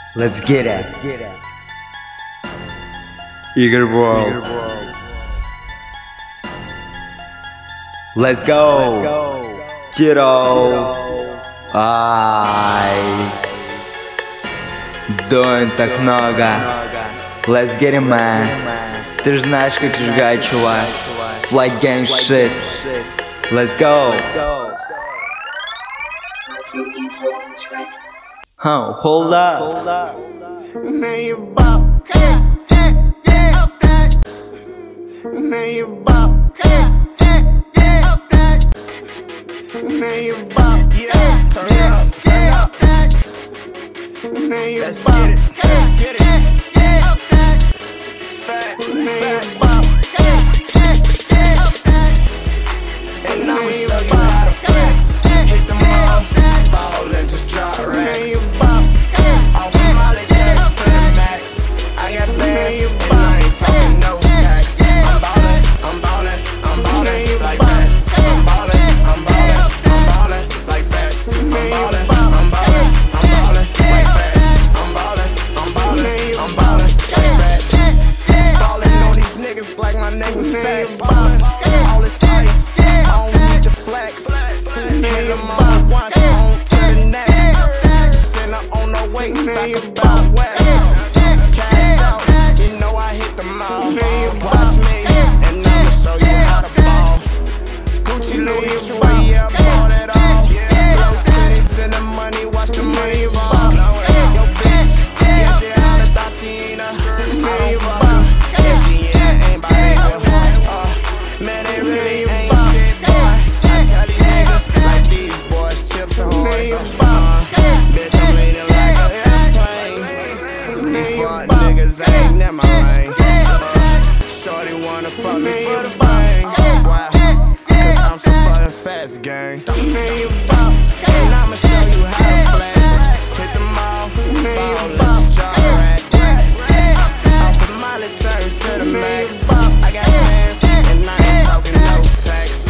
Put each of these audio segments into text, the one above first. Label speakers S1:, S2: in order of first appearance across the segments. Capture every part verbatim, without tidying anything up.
S1: Let's get it. Игорь World. Let's go. Тиро. Ай. Дуем так много. Let's get it, man. Ты ж знаешь, как сжигать, чувак. Fly gang shit. Let's go. Huh, hold up.
S2: Man, you bop. Yeah, yeah, yeah, up that. Man, you bop. Yeah, yeah, yeah, up that. Man, you bop. Yeah, turn it up, turn it up. Man, you
S3: Let's
S2: bop.
S3: get it, let's get it.
S2: Yeah, yeah, up that.
S3: Facts,
S2: Man, you
S3: facts.
S2: bop. Yeah, yeah, yeah, up that.
S3: And I'ma
S2: Man, you
S3: show you
S2: bop.
S3: how to flex.
S2: Yeah,
S3: Hit them
S2: yeah,
S3: all,
S2: up that.
S3: ball and just drop
S2: Man,
S3: racks.
S2: you bop. Yeah,
S3: Off of Molly, turn it to the max. I got bands and I ain't talking no tax. I'm ballin', I'm ballin', I'm ballin' like fast. I'm ballin', I'm ballin', I'm ballin' like fast. I'm ballin', I'm ballin', I'm ballin' like fast. I'm ballin', I'm ballin', I'm ballin' like fast. Ballin' on these niggas like my name was Fats. All this ice, I don't need to flex. Hit them all once, on to the next. Send her on her way, back about west. Cash out, you know I hit them all. Watch me, and I'ma show you how to ball. Gucci, Louis, Troy, yeah, I bought it all. Blow titties and the money, watch the money fall. Yo, bitch, yeah, she out of Tatiana. I don't fuck her, yeah, she ain't, ain't by nigga. Uh, man, they really ain't shit, boy. I tell these niggas like these boys, chips and horny. Uh, bitch, I'm leaning like an airplane. These fuck niggas ain't never mind. Uh, shorty wanna fuck me for the fame. Why? Cause I'm so fucking fast, gang. And I'ma show you how to flex. Hit them all, ball, let's drop racks. Off the Molly, turn to the max. I got bands and I ain't talking no tax.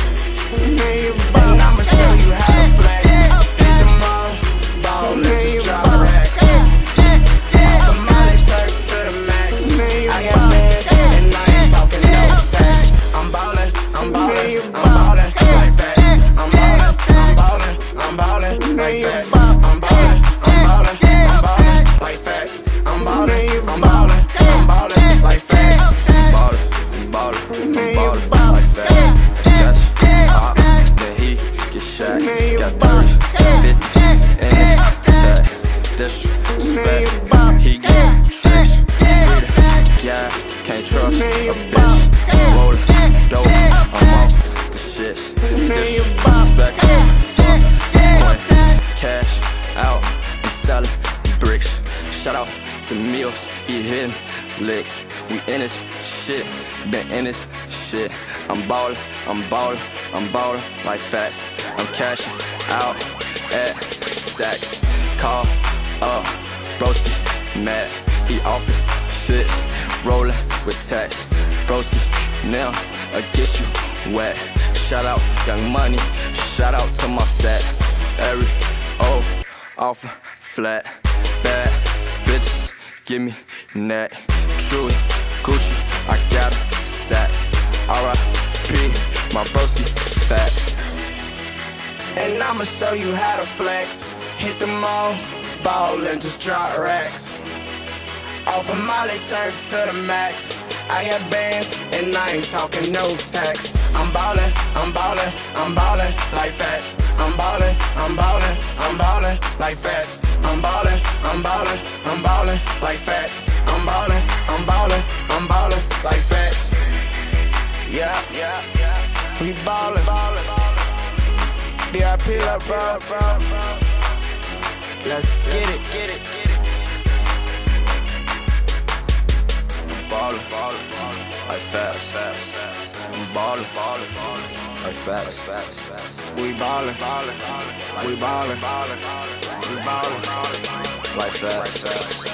S3: And I'ma show you how to flex. Hit them all, ball, let's drop racks. Off the Molly, turn to the max. I got bands and I ain't talking no tax. I'm ballin', I'm ballin', I'm ballin' like fast. I'm ballin', I'm ballin', I'm ballin' like fast. I'm ballin', I'm ballin', I'm ballin' like fast. I'm ballin', I'm ballin', I'm ballin' like fast. Ballin', ballin', I'm ballin' like fast. Catch, pop, then he get shot. Got thirties, fifties, and that disrespect. He get tricks, freedom, gas, can't trust a bitch. Rollin', dope, I'm on the shits. Disrespect, fuck, coin, cash out and sellin' bricks. Shout out to Meals, he hitting licks. We in this shit, been in this shit. I'm ballin', I'm ballin', I'm ballin' like fast. I'm cashing out at Saks. Call up, broski, mad. He off the shits, rollin' with tax. Broski, now I get you wet. Shout out Young Money, shout out to my set. Every O off flat, bad bitches, give me neck. Truly, Gucci, I got a sack. R I P, my broski fat. And I'ma show you how to flex. Hit them all, ball and just drop racks. Off of Molly, turn to the max. I got bands and I ain't talking no tax. I'm ballin', I'm ballin', I'm ballin' like fast. I'm ballin', I'm ballin', I'm ballin' like fast. I'm ballin', I'm ballin', I'm ballin' like fast. I'm ballin', I'm ballin', I'm ballin' like fast. Yeah, yeah, yeah. We ballin', ballin', ballin'. D I P up, bro, bro. Let's get it, get it, get it. Ballin', ballin', ballin', like fast, fast, fast. I'm ballin', ballin', ballin', like fast, fast, fast. We ballin', ballin', we ballin', ballin', we ballin', like fast, fast.